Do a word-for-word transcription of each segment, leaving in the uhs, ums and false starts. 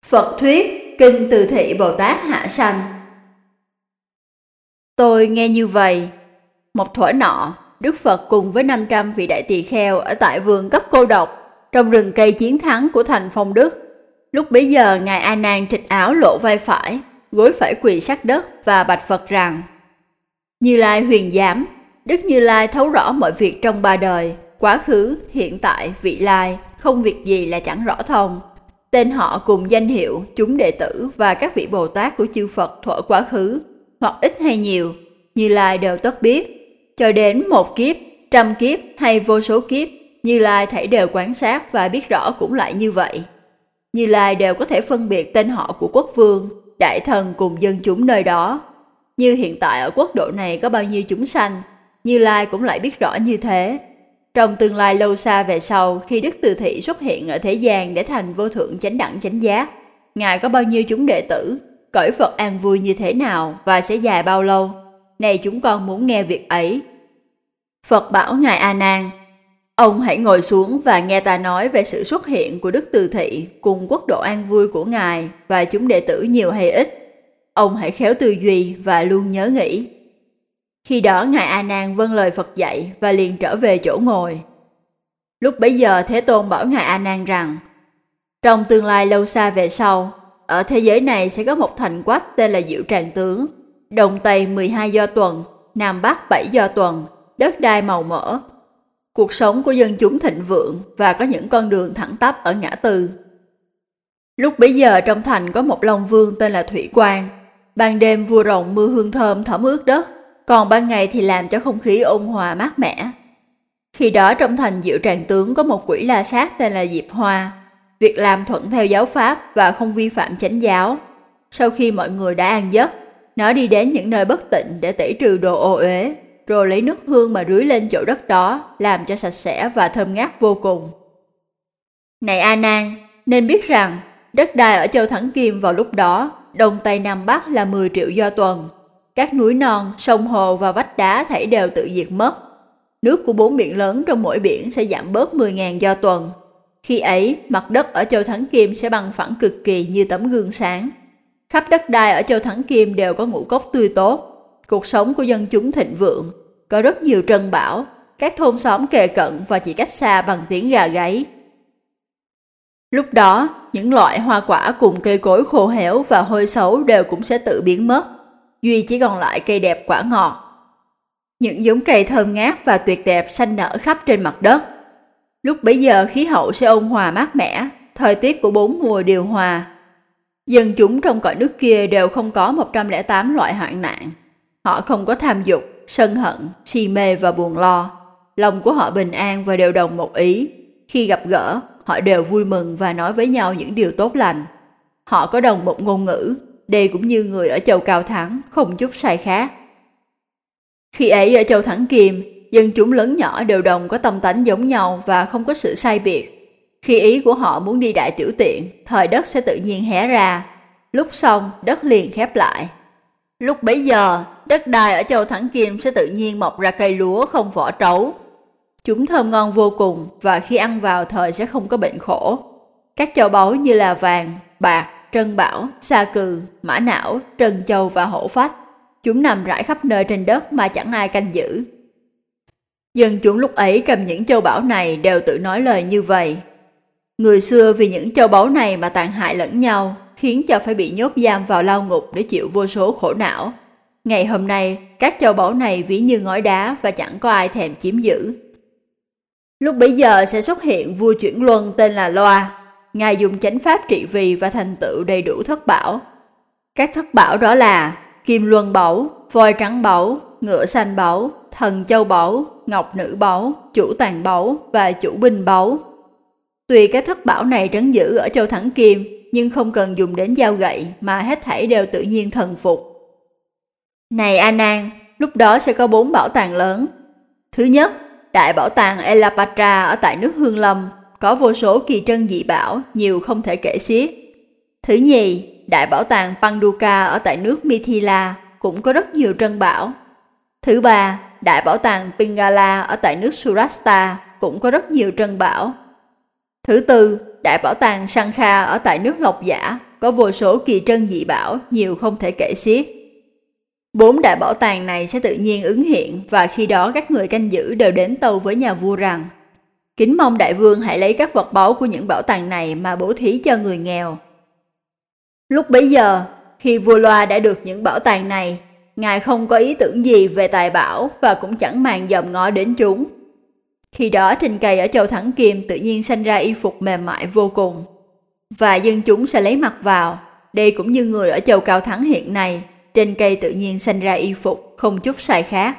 Phật thuyết Kinh Từ Thị Bồ Tát Hạ Sanh. Tôi nghe như vậy. Một thuở nọ, Đức Phật cùng với năm trăm vị đại tỳ kheo ở tại vườn cấp cô độc trong rừng cây Chiến Thắng của thành Phong Đức. Lúc bấy giờ, Ngài A Nan trịch áo lộ vai phải, gối phải quỳ sát đất và bạch Phật rằng: Như Lai huyền giám, Đức Như Lai thấu rõ mọi việc trong ba đời, quá khứ, hiện tại, vị lai, không việc gì là chẳng rõ thông. Tên họ cùng danh hiệu, chúng đệ tử và các vị Bồ Tát của chư Phật thuở quá khứ, hoặc ít hay nhiều, Như Lai đều tất biết. Cho đến một kiếp, trăm kiếp hay vô số kiếp, Như Lai thảy đều quan sát và biết rõ cũng lại như vậy. Như Lai đều có thể phân biệt tên họ của quốc vương, đại thần cùng dân chúng nơi đó. Như hiện tại ở quốc độ này có bao nhiêu chúng sanh, Như Lai cũng lại biết rõ như thế. Trong tương lai lâu xa về sau, khi Đức Từ Thị xuất hiện ở thế gian để thành vô thượng chánh đẳng chánh giác, Ngài có bao nhiêu chúng đệ tử, cõi Phật an vui như thế nào và sẽ dài bao lâu? Này chúng con muốn nghe việc ấy. Phật bảo Ngài A Nan: Ông hãy ngồi xuống và nghe ta nói về sự xuất hiện của Đức Từ Thị cùng quốc độ an vui của Ngài và chúng đệ tử nhiều hay ít. Ông hãy khéo tư duy và luôn nhớ nghĩ. Khi đó Ngài A Nan vâng lời Phật dạy và liền trở về chỗ ngồi. Lúc bấy giờ Thế Tôn bảo Ngài A Nan rằng: Trong tương lai lâu xa về sau, ở thế giới này sẽ có một thành quách tên là Diệu Tràng Tướng, Đông Tây mười hai do tuần, Nam Bắc bảy do tuần, đất đai màu mỡ. Cuộc sống của dân chúng thịnh vượng và có những con đường thẳng tắp ở ngã tư. Lúc bấy giờ trong thành có một Long Vương tên là Thủy Quang. Ban đêm vua rồng mưa hương thơm thấm ướt đất, còn ban ngày thì làm cho không khí ôn hòa mát mẻ. Khi đó trong thành Diệu Tràng Tướng có một quỷ la sát tên là Diệp Hoa. Việc làm thuận theo giáo pháp và không vi phạm chánh giáo. Sau khi mọi người đã an giấc, nó đi đến những nơi bất tịnh để tẩy trừ đồ ô uế, rồi lấy nước hương mà rưới lên chỗ đất đó, làm cho sạch sẽ và thơm ngát vô cùng. Này A Nan, nên biết rằng đất đai ở châu Thắng Kim vào lúc đó, Đông Tây Nam Bắc là mười triệu do tuần. Các núi non, sông hồ và vách đá thảy đều tự diệt mất. Nước của bốn biển lớn trong mỗi biển sẽ giảm bớt mười nghìn do tuần. Khi ấy, mặt đất ở châu Thắng Kim sẽ bằng phẳng cực kỳ như tấm gương sáng. Khắp đất đai ở châu Thắng Kim đều có ngũ cốc tươi tốt. Cuộc sống của dân chúng thịnh vượng, có rất nhiều trân bảo, các thôn xóm kề cận và chỉ cách xa bằng tiếng gà gáy. Lúc đó, những loại hoa quả cùng cây cối khô héo và hôi xấu đều cũng sẽ tự biến mất, duy chỉ còn lại cây đẹp quả ngọt. Những giống cây thơm ngát và tuyệt đẹp xanh nở khắp trên mặt đất. Lúc bấy giờ khí hậu sẽ ôn hòa mát mẻ, thời tiết của bốn mùa điều hòa. Dân chúng trong cõi nước kia đều không có một trăm lẻ tám loại hoạn nạn. Họ không có tham dục, sân hận, si mê và buồn lo. Lòng của họ bình an và đều đồng một ý. Khi gặp gỡ, họ đều vui mừng và nói với nhau những điều tốt lành. Họ có đồng một ngôn ngữ, đây cũng như người ở châu Cao Thắng, không chút sai khác. Khi ấy ở châu Thắng Kim, dân chúng lớn nhỏ đều đồng có tâm tánh giống nhau và không có sự sai biệt. Khi ý của họ muốn đi đại tiểu tiện, thời đất sẽ tự nhiên hé ra. Lúc xong, đất liền khép lại. Lúc bấy giờ, đất đai ở châu Thắng Kim sẽ tự nhiên mọc ra cây lúa không vỏ trấu. Chúng thơm ngon vô cùng và khi ăn vào thời sẽ không có bệnh khổ. Các châu báu như là vàng, bạc, trân bảo, sa cừ, mã não, trân châu và hổ phách. Chúng nằm rải khắp nơi trên đất mà chẳng ai canh giữ. Dân chúng lúc ấy cầm những châu báu này đều tự nói lời như vậy. Người xưa vì những châu báu này mà tàn hại lẫn nhau, khiến cho phải bị nhốt giam vào lao ngục để chịu vô số khổ não. Ngày hôm nay, các châu báu này ví như ngói đá và chẳng có ai thèm chiếm giữ. Lúc bấy giờ sẽ xuất hiện vua chuyển luân tên là Loa. Ngài dùng chánh pháp trị vì và thành tựu đầy đủ thất bảo. Các thất bảo đó là kim luân báu, voi trắng báu, ngựa xanh báu, thần châu báu, ngọc nữ báu, chủ tàn báu và chủ binh báu. Tuy các thất bảo này trấn giữ ở châu Thắng Kim, nhưng không cần dùng đến dao gậy mà hết thảy đều tự nhiên thần phục. Này A Nan, lúc đó sẽ có bốn bảo tàng lớn. Thứ nhất, đại bảo tàng Elapatra ở tại nước Hương Lâm, có vô số kỳ trân dị bảo, nhiều không thể kể xiết. Thứ nhì, đại bảo tàng Panduka ở tại nước Mithila, cũng có rất nhiều trân bảo. Thứ ba, đại bảo tàng Pingala ở tại nước Surashta, cũng có rất nhiều trân bảo. Thứ tư, đại bảo tàng Sankha ở tại nước Lộc Giả, có vô số kỳ trân dị bảo, nhiều không thể kể xiết. Bốn đại bảo tàng này sẽ tự nhiên ứng hiện, và khi đó các người canh giữ đều đến tâu với nhà vua rằng: kính mong đại vương hãy lấy các vật báu của những bảo tàng này mà bố thí cho người nghèo. Lúc bấy giờ, khi vua Loa đã được những bảo tàng này, ngài không có ý tưởng gì về tài bảo và cũng chẳng màng dòm ngó đến chúng. Khi đó trên cây ở châu Thắng Kim tự nhiên sanh ra y phục mềm mại vô cùng, và dân chúng sẽ lấy mặc vào. Đây cũng như người ở châu Cao Thắng hiện nay, trên cây tự nhiên sanh ra y phục, không chút sai khác.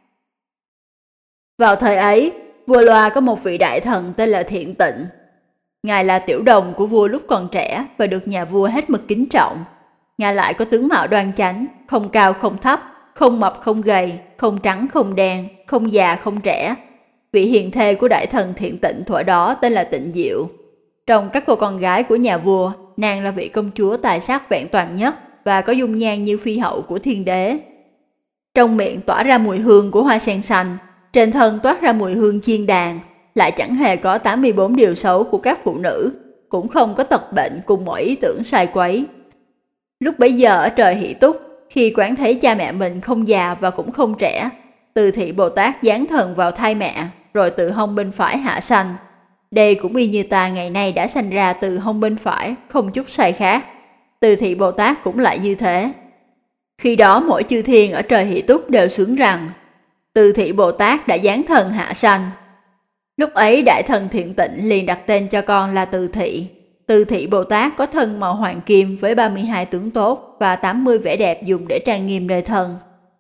Vào thời ấy, vua Loa có một vị đại thần tên là Thiện Tịnh. Ngài là tiểu đồng của vua lúc còn trẻ và được nhà vua hết mực kính trọng. Ngài lại có tướng mạo đoan chánh, không cao không thấp, không mập không gầy, không trắng không đen, không già không trẻ. Vị hiền thê của đại thần Thiện Tịnh thuở đó tên là Tịnh Diệu. Trong các cô con gái của nhà vua, nàng là vị công chúa tài sắc vẹn toàn nhất và có dung nhan như phi hậu của thiên đế. Trong miệng tỏa ra mùi hương của hoa sen xanh, trên thân toát ra mùi hương chiên đàn, lại chẳng hề có tám mươi bốn điều xấu của các phụ nữ, cũng không có tật bệnh cùng mọi ý tưởng sai quấy. Lúc bấy giờ ở trời Hỷ Túc, khi quán thấy cha mẹ mình không già và cũng không trẻ, Từ Thị Bồ Tát giáng thần vào thai mẹ, rồi từ hông bên phải hạ sanh. Đây cũng y như ta ngày nay đã sanh ra từ hông bên phải, không chút sai khác. Từ Thị Bồ Tát cũng lại như thế. Khi đó mỗi chư thiên ở trời Hỷ Túc đều sướng rằng: Từ Thị Bồ Tát đã giáng thần hạ sanh. Lúc ấy đại thần Thiện Tịnh liền đặt tên cho con là Từ Thị. Từ Thị Bồ Tát có thân màu hoàng kim với ba mươi hai tướng tốt và tám mươi vẻ đẹp dùng để trang nghiêm nơi thân.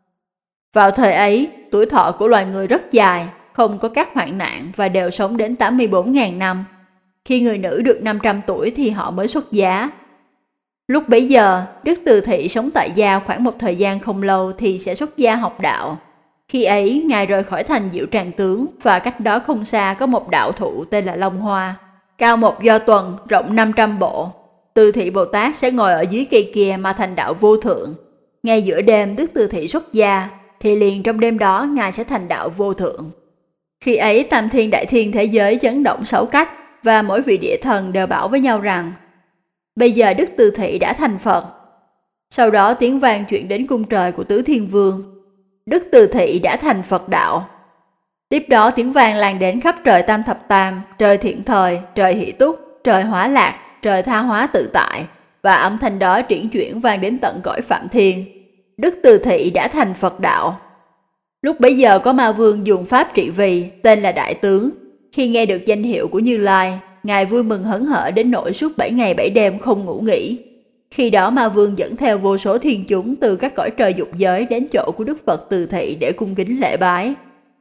Vào thời ấy, tuổi thọ của loài người rất dài, không có các hoạn nạn và đều sống đến tám mươi bốn nghìn năm. Khi người nữ được năm trăm tuổi thì họ mới xuất giá. Lúc bấy giờ, Đức Từ Thị sống tại gia khoảng một thời gian không lâu thì sẽ xuất gia học đạo. Khi ấy, Ngài rời khỏi thành Diệu Tràng Tướng và cách đó không xa có một đạo thụ tên là Long Hoa, cao một do tuần, rộng năm trăm bộ. Từ Thị Bồ Tát sẽ ngồi ở dưới cây kia mà thành đạo vô thượng. Ngay giữa đêm Đức Từ Thị xuất gia, thì liền trong đêm đó Ngài sẽ thành đạo vô thượng. Khi ấy tam thiên đại thiên thế giới chấn động sáu cách, và mỗi vị địa thần đều bảo với nhau rằng: bây giờ Đức Từ Thị đã thành Phật. Sau đó tiếng vang chuyển đến cung trời của Tứ Thiên Vương: Đức Từ Thị đã thành Phật đạo. Tiếp đó tiếng vang lan đến khắp trời Tam Thập Tam, trời Thiện Thời, trời Hỷ Túc, trời Hóa Lạc, trời Tha Hóa Tự Tại, và âm thanh đó chuyển chuyển vang đến tận cõi Phạm Thiên: Đức Từ Thị đã thành Phật đạo. Lúc bấy giờ có ma vương dùng pháp trị vì, tên là Đại Tướng. Khi nghe được danh hiệu của Như Lai, Ngài vui mừng hớn hở đến nỗi suốt bảy ngày bảy đêm không ngủ nghỉ. Khi đó ma vương dẫn theo vô số thiên chúng từ các cõi trời dục giới đến chỗ của Đức Phật Từ Thị để cung kính lễ bái.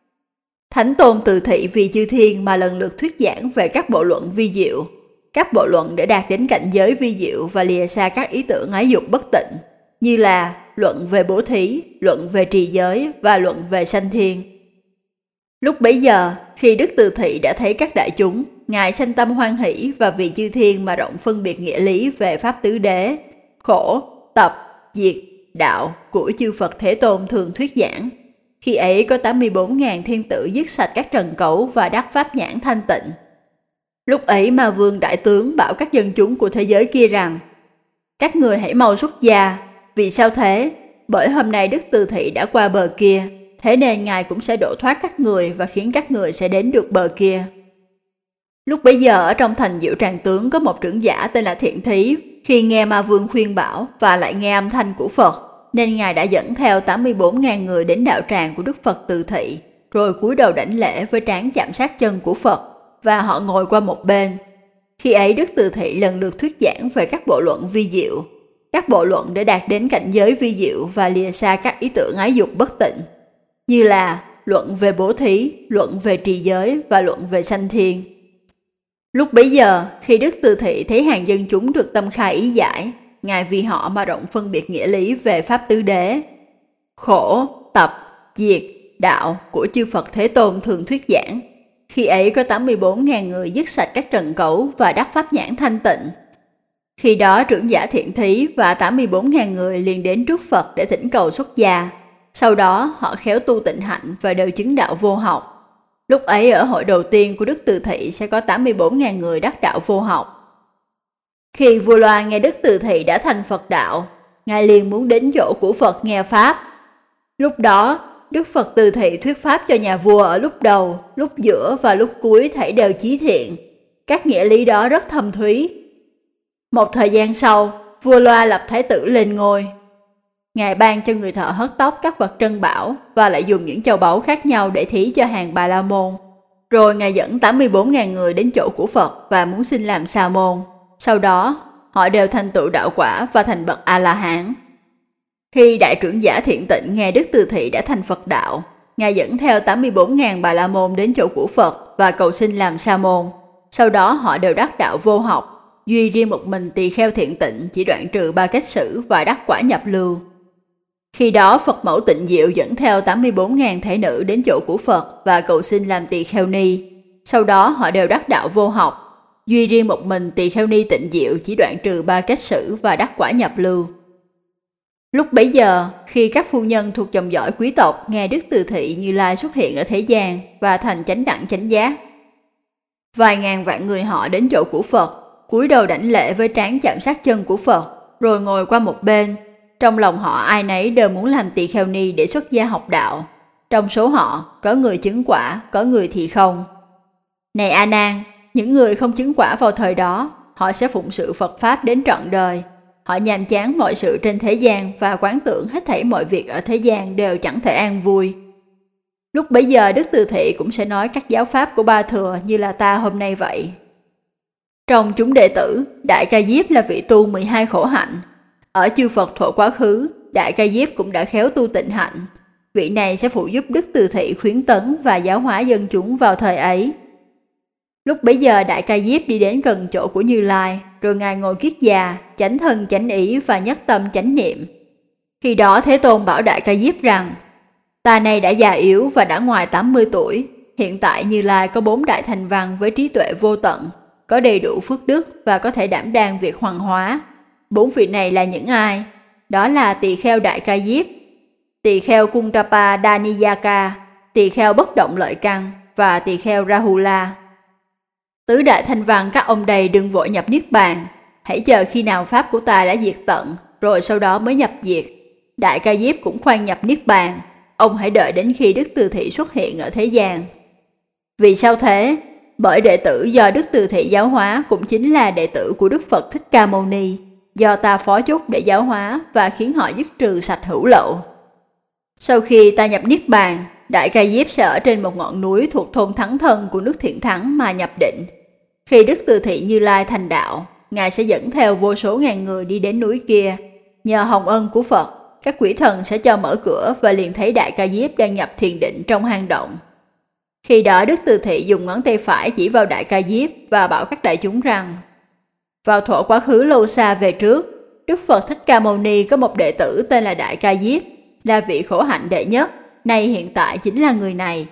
Thánh Tôn Từ Thị vì chư thiên mà lần lượt thuyết giảng về các bộ luận vi diệu. Các bộ luận để đạt đến cảnh giới vi diệu và lìa xa các ý tưởng ái dục bất tịnh, như là luận về bố thí, luận về trì giới và luận về sanh thiên. Lúc bấy giờ, khi Đức Từ Thị đã thấy các đại chúng, Ngài sanh tâm hoan hỷ và vì chư thiên mà rộng phân biệt nghĩa lý về Pháp Tứ Đế, khổ, tập, diệt, đạo của chư Phật Thế Tôn thường thuyết giảng. Khi ấy có tám mươi bốn nghìn thiên tử dứt sạch các trần cấu và đắc pháp nhãn thanh tịnh. Lúc ấy ma vương Đại Tướng bảo các dân chúng của thế giới kia rằng: các người hãy mau xuất gia. Vì sao thế? Bởi hôm nay Đức Từ Thị đã qua bờ kia, thế nên Ngài cũng sẽ độ thoát các người và khiến các người sẽ đến được bờ kia. Lúc bấy giờ ở trong thành Diệu Tràng Tướng có một trưởng giả tên là Thiện Thí. Khi nghe ma vương khuyên bảo và lại nghe âm thanh của Phật, nên Ngài đã dẫn theo tám mươi bốn nghìn người đến đạo tràng của Đức Phật Từ Thị, rồi cúi đầu đảnh lễ với trán chạm sát chân của Phật, và họ ngồi qua một bên. Khi ấy Đức Từ Thị lần lượt thuyết giảng về các bộ luận vi diệu, các bộ luận để đạt đến cảnh giới vi diệu và lìa xa các ý tưởng ái dục bất tịnh, như là luận về bố thí, luận về trì giới và luận về sanh thiên. Lúc bấy giờ, khi Đức Từ Thị thấy hàng dân chúng được tâm khai ý giải, Ngài vì họ mà rộng phân biệt nghĩa lý về Pháp Tứ Đế, khổ, tập, diệt, đạo của chư Phật Thế Tôn thường thuyết giảng. Khi ấy có tám mươi bốn nghìn người dứt sạch các trần cấu và đắc pháp nhãn thanh tịnh. Khi đó trưởng giả Thiện Thí và tám mươi bốn nghìn người liền đến trước Phật để thỉnh cầu xuất gia. Sau đó họ khéo tu tịnh hạnh và đều chứng đạo vô học. Lúc ấy ở hội đầu tiên của Đức Từ Thị sẽ có tám mươi bốn nghìn người đắc đạo vô học. Khi vua Loan nghe Đức Từ Thị đã thành Phật đạo, ngài liền muốn đến chỗ của Phật nghe Pháp. Lúc đó, Đức Phật Từ Thị thuyết Pháp cho nhà vua ở lúc đầu, lúc giữa và lúc cuối thảy đều chí thiện. Các nghĩa lý đó rất thâm thúy. Một thời gian sau, vua Loa lập thái tử lên ngôi. Ngài ban cho người thợ hớt tóc các vật trân bảo và lại dùng những châu báu khác nhau để thí cho hàng Bà La Môn. Rồi Ngài dẫn tám mươi bốn nghìn người đến chỗ của Phật và muốn xin làm sa môn. Sau đó, họ đều thành tựu đạo quả và thành bậc A-la-hán. Khi đại trưởng giả Thiện Tịnh nghe Đức Từ Thị đã thành Phật đạo, Ngài dẫn theo tám mươi bốn nghìn Bà La Môn đến chỗ của Phật và cầu xin làm sa môn. Sau đó họ đều đắc đạo vô học, duy riêng một mình Tỳ Kheo Thiện Tịnh chỉ đoạn trừ ba cách xử và đắc quả nhập lưu. Khi đó Phật Mẫu Tịnh Diệu dẫn theo tám mươi bốn nghìn thể nữ đến chỗ của Phật và cầu xin làm Tỳ Kheo Ni. Sau đó họ đều đắc đạo vô học, duy riêng một mình Tỳ Kheo Ni Tịnh Diệu chỉ đoạn trừ ba cách xử và đắc quả nhập lưu. Lúc bấy giờ, khi các phu nhân thuộc dòng dõi quý tộc nghe Đức Từ Thị Như Lai xuất hiện ở thế gian và thành chánh đẳng chánh giác, vài ngàn vạn người họ đến chỗ của Phật, cúi đầu đảnh lễ với trán chạm sát chân của Phật, rồi ngồi qua một bên. Trong lòng họ ai nấy đều muốn làm tỳ kheo ni để xuất gia học đạo. Trong số họ, có người chứng quả, có người thì không. Này A Nan, những người không chứng quả vào thời đó, họ sẽ phụng sự Phật Pháp đến trọn đời. Họ nhàm chán mọi sự trên thế gian và quán tưởng hết thảy mọi việc ở thế gian đều chẳng thể an vui. Lúc bấy giờ Đức Từ Thị cũng sẽ nói các giáo pháp của Ba Thừa như là ta hôm nay vậy. Trong chúng đệ tử, Đại Ca Diếp là vị tu mười hai khổ hạnh. Ở chư Phật thuở quá khứ, Đại Ca Diếp cũng đã khéo tu tịnh hạnh. Vị này sẽ phụ giúp Đức Từ Thị khuyến tấn và giáo hóa dân chúng vào thời ấy. Lúc bấy giờ Đại Ca Diếp đi đến gần chỗ của Như Lai, rồi Ngài ngồi kiết già, chánh thân chánh ý và nhất tâm chánh niệm. Khi đó Thế Tôn bảo Đại Ca Diếp rằng, ta này đã già yếu và đã ngoài tám mươi tuổi, hiện tại Như Lai có bốn đại thành văn với trí tuệ vô tận, có đầy đủ phước đức và có thể đảm đang việc hoàng hóa. Bốn vị này là những ai? Đó là tỳ kheo Đại Ca Diếp, tỳ kheo Kuntapa Daniyaka, tỳ kheo bất động lợi căn và tỳ kheo Rahula. Tứ đại thanh văn các ông đây đừng vội nhập niết bàn, hãy chờ khi nào pháp của ta đã diệt tận, rồi sau đó mới nhập diệt. Đại Ca Diếp cũng khoan nhập niết bàn, ông hãy đợi đến khi Đức Từ Thị xuất hiện ở thế gian. Vì sao thế? Bởi đệ tử do Đức Từ Thị giáo hóa cũng chính là đệ tử của Đức Phật Thích Ca Mâu Ni, do ta phó chúc để giáo hóa và khiến họ dứt trừ sạch hữu lậu. Sau khi ta nhập niết bàn, Đại Ca Diếp sẽ ở trên một ngọn núi thuộc thôn Thắng Thân của nước Thiện Thắng mà nhập định. Khi Đức Từ Thị Như Lai thành đạo, Ngài sẽ dẫn theo vô số ngàn người đi đến núi kia. Nhờ hồng ân của Phật, các quỷ thần sẽ cho mở cửa và liền thấy Đại Ca Diếp đang nhập thiền định trong hang động. Khi đó Đức Từ Thị dùng ngón tay phải chỉ vào Đại Ca Diếp và bảo các đại chúng rằng, vào thuở quá khứ lâu xa về trước, Đức Phật Thích Ca Mâu Ni có một đệ tử tên là Đại Ca Diếp, là vị khổ hạnh đệ nhất, nay hiện tại chính là người này.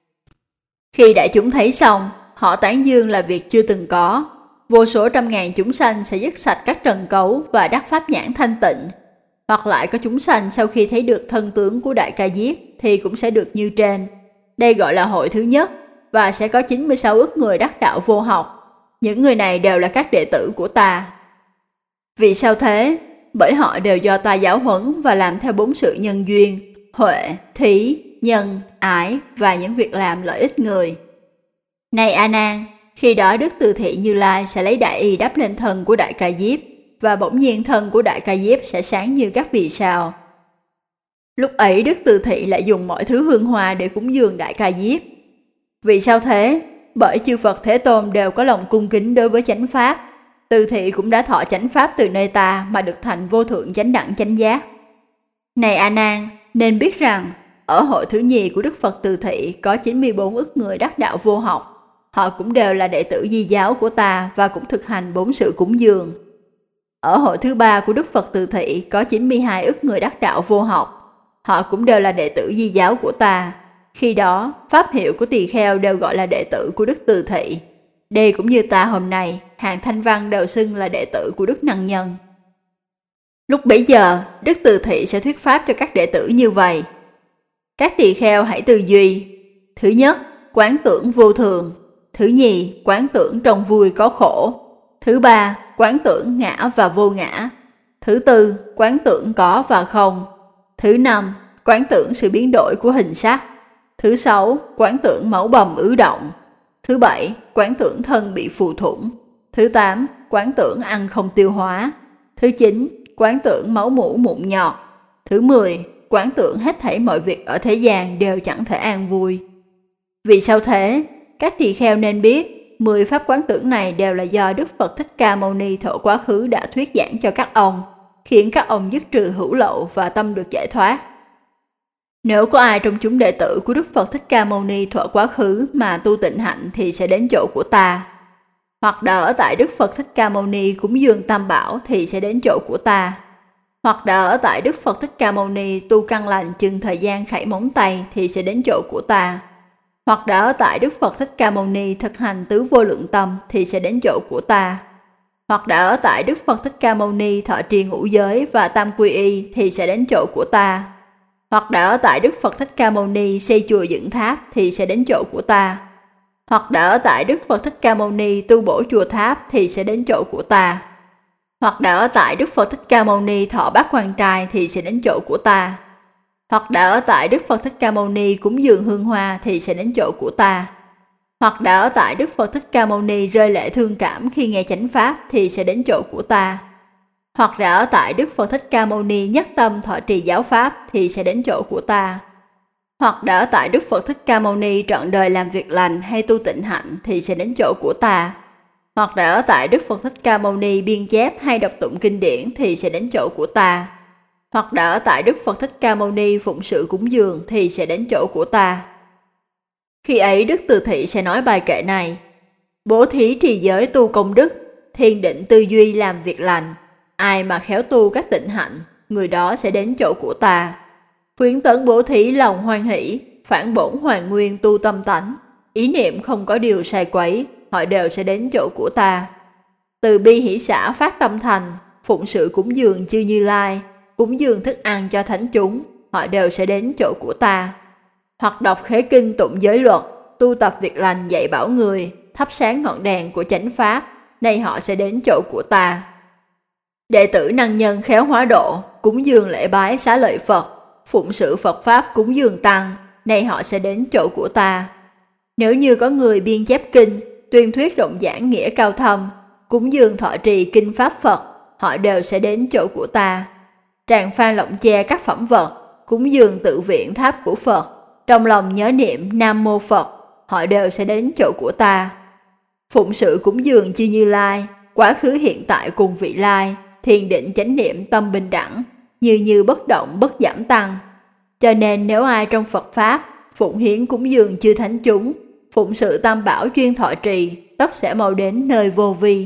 Khi đại chúng thấy xong, họ tán dương là việc chưa từng có. Vô số trăm ngàn chúng sanh sẽ dứt sạch các trần cấu và đắc pháp nhãn thanh tịnh. Hoặc lại có chúng sanh sau khi thấy được thân tướng của Đại Ca Diếp thì cũng sẽ được như trên. Đây gọi là hội thứ nhất và sẽ có chín mươi sáu ức người đắc đạo vô học. Những người này đều là các đệ tử của ta. Vì sao thế? Bởi họ đều do ta giáo huấn và làm theo bốn sự nhân duyên, huệ, thí, nhân, ái và những việc làm lợi ích người. Này A Nan, khi đó Đức Từ Thị Như Lai sẽ lấy đại y đắp lên thân của Đại Ca Diếp và bỗng nhiên thân của Đại Ca Diếp sẽ sáng như các vì sao. Lúc ấy Đức Từ Thị lại dùng mọi thứ hương hoa để cúng dường Đại Ca Diếp. Vì sao thế? Bởi chư Phật Thế Tôn đều có lòng cung kính đối với chánh pháp. Từ Thị cũng đã thọ chánh pháp từ nơi ta mà được thành vô thượng chánh đẳng chánh giác. Này A Nan, nên biết rằng ở hội thứ nhì của Đức Phật Từ Thị có chín mươi bốn ức người đắc đạo vô học. Họ cũng đều là đệ tử di giáo của ta và cũng thực hành bốn sự cúng dường. Ở hội thứ ba của Đức Phật Từ Thị có chín mươi hai ức người đắc đạo vô học. Họ cũng đều là đệ tử di giáo của ta. Khi đó, pháp hiệu của tỳ kheo đều gọi là đệ tử của Đức Từ Thị. Đây cũng như ta hôm nay, hàng thanh văn đều xưng là đệ tử của Đức Năng Nhân. Lúc bấy giờ, Đức Từ Thị sẽ thuyết pháp cho các đệ tử như vậy. Các tỳ kheo hãy tư duy. Thứ nhất, quán tưởng vô thường. Thứ nhì, quán tưởng trong vui có khổ. Thứ Thứ ba, quán tưởng ngã và vô ngã. Thứ tư, quán tưởng có và không. Thứ năm, quán tưởng sự biến đổi của hình sắc. Thứ sáu, quán tưởng máu bầm ứ động. Thứ bảy, quán tưởng thân bị phù thủng. Thứ tám, quán tưởng ăn không tiêu hóa. Thứ chín, quán tưởng máu mủ mụn nhọt. Thứ mười, quán tưởng hết thảy mọi việc ở thế gian đều chẳng thể an vui. Vì sao thế? Các tỳ kheo nên biết, mười pháp quán tưởng này đều là do Đức Phật Thích Ca Mâu Ni thuở quá khứ đã thuyết giảng cho các ông, khiến các ông dứt trừ hữu lậu và tâm được giải thoát. Nếu có ai trong chúng đệ tử của Đức Phật Thích Ca Mâu Ni thuở quá khứ mà tu tịnh hạnh thì sẽ đến chỗ của ta. Hoặc đã ở tại Đức Phật Thích Ca Mâu Ni cúng dường Tam Bảo thì sẽ đến chỗ của ta. Hoặc đã ở tại Đức Phật Thích Ca Mâu Ni tu căn lành chừng thời gian khảy móng tay thì sẽ đến chỗ của ta. Hoặc đã ở tại Đức Phật Thích Ca Mâu Ni thực hành tứ vô lượng tâm thì sẽ đến chỗ của ta. Hoặc đã ở tại Đức Phật Thích Ca Mâu Ni thọ trì ngũ giới và tam quy y thì sẽ đến chỗ của ta. Hoặc đã ở tại Đức Phật Thích Ca Mâu Ni xây chùa dựng tháp thì sẽ đến chỗ của ta. Hoặc đã ở tại Đức Phật Thích Ca Mâu Ni tu bổ chùa tháp thì sẽ đến chỗ của ta. Hoặc đã ở tại Đức Phật Thích Ca Mâu Ni thọ bát quan trai thì sẽ đến chỗ của ta. Hoặc đã ở tại Đức Phật Thích Ca Mâu Ni cúng dường hương hoa thì sẽ đến chỗ của ta. Hoặc đã ở tại Đức Phật Thích Ca Mâu Ni rơi lệ thương cảm khi nghe chánh pháp thì sẽ đến chỗ của ta. Hoặc đã ở tại Đức Phật Thích Ca Mâu Ni nhất tâm thọ trì giáo pháp thì sẽ đến chỗ của ta. Hoặc đã ở tại Đức Phật Thích Ca Mâu Ni trọn đời làm việc lành hay tu tịnh hạnh thì sẽ đến chỗ của ta. Hoặc đã ở tại Đức Phật Thích Ca Mâu Ni biên chép hay đọc tụng kinh điển thì sẽ đến chỗ của ta. Hoặc đã ở tại Đức Phật Thích Ca Mâu Ni phụng sự cúng dường thì sẽ đến chỗ của ta. Khi ấy Đức Từ Thị sẽ nói bài kệ này: bố thí trì giới tu công đức, thiền định tư duy làm việc lành. Ai mà khéo tu các tịnh hạnh, người đó sẽ đến chỗ của ta. Khuyến tấn bố thí lòng hoan hỷ, phản bổn hoàn nguyên tu tâm tánh. Ý niệm không có điều sai quấy, họ đều sẽ đến chỗ của ta. Từ bi hỷ xả phát tâm thành, phụng sự cúng dường chư Như Lai, cúng dường thức ăn cho thánh chúng, họ đều sẽ đến chỗ của ta. Hoặc đọc khế kinh tụng giới luật, tu tập việc lành dạy bảo người, thắp sáng ngọn đèn của chánh pháp, nay họ sẽ đến chỗ của ta. Đệ tử năng nhân khéo hóa độ, cúng dường lễ bái xá lợi Phật, phụng sự Phật pháp cúng dường tăng, nay họ sẽ đến chỗ của ta. Nếu như có người biên chép kinh, tuyên thuyết rộng giảng nghĩa cao thâm, cúng dường thọ trì kinh pháp Phật, họ đều sẽ đến chỗ của ta. Tràng phan lộng che các phẩm vật, cúng dường tự viện tháp của Phật, trong lòng nhớ niệm Nam Mô Phật, họ đều sẽ đến chỗ của ta. Phụng sự cúng dường chư Như Lai, quá khứ hiện tại cùng vị lai, thiền định chánh niệm tâm bình đẳng, như như bất động bất giảm tăng. Cho nên nếu ai trong Phật Pháp, phụng hiến cúng dường chư thánh chúng, phụng sự tam bảo chuyên thọ trì, tất sẽ mau đến nơi vô vi.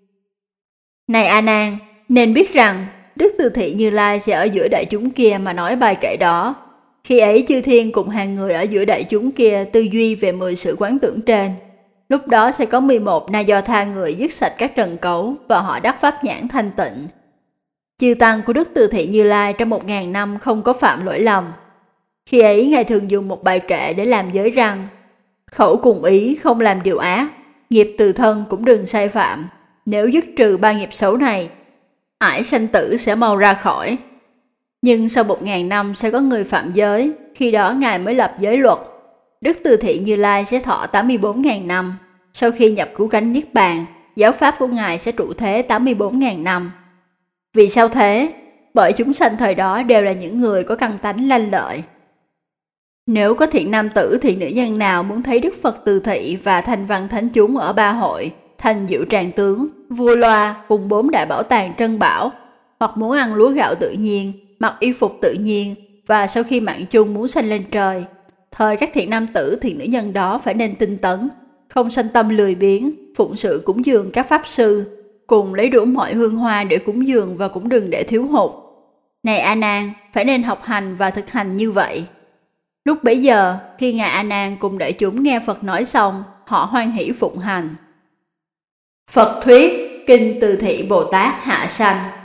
Này A Nan, nên biết rằng Đức Từ Thị Như Lai sẽ ở giữa đại chúng kia mà nói bài kệ đó. Khi ấy chư thiên cùng hàng người ở giữa đại chúng kia tư duy về mười sự quán tưởng trên. Lúc đó sẽ có mười một na do tha người dứt sạch các trần cấu và họ đắc pháp nhãn thanh tịnh. Chư tăng của Đức Từ Thị Như Lai trong một ngàn năm không có phạm lỗi lầm. Khi ấy Ngài thường dùng một bài kệ để làm giới rằng: khẩu cùng ý không làm điều ác, nghiệp từ thân cũng đừng sai phạm. Nếu dứt trừ ba nghiệp xấu này, ải sanh tử sẽ mau ra khỏi. Nhưng sau một ngàn năm sẽ có người phạm giới, khi đó Ngài mới lập giới luật. Đức Từ Thị Như Lai sẽ thọ tám mươi bốn ngàn năm. Sau khi nhập cứu cánh Niết Bàn, giáo pháp của Ngài sẽ trụ thế tám mươi bốn ngàn năm. Vì sao thế? Bởi chúng sanh thời đó đều là những người có căn tánh lanh lợi. Nếu có thiện nam tử thiện nữ nhân nào muốn thấy Đức Phật Từ Thị và thanh văn thánh chúng ở ba hội, thành diệu tràng tướng, vua loa cùng bốn đại bảo tàng trân bảo, hoặc muốn ăn lúa gạo tự nhiên, mặc y phục tự nhiên, và sau khi mạng chung muốn sanh lên trời, thời các thiện nam tử thiện nữ nhân đó phải nên tinh tấn, không sanh tâm lười biếng, phụng sự cúng dường các pháp sư, cùng lấy đủ mọi hương hoa để cúng dường và cũng đừng để thiếu hụt. Này A Nan, phải nên học hành và thực hành như vậy. Lúc bấy giờ, khi Ngài A Nan cùng đại chúng nghe Phật nói xong, họ hoan hỷ phụng hành. Phật thuyết Kinh Từ Thị Bồ Tát hạ sanh.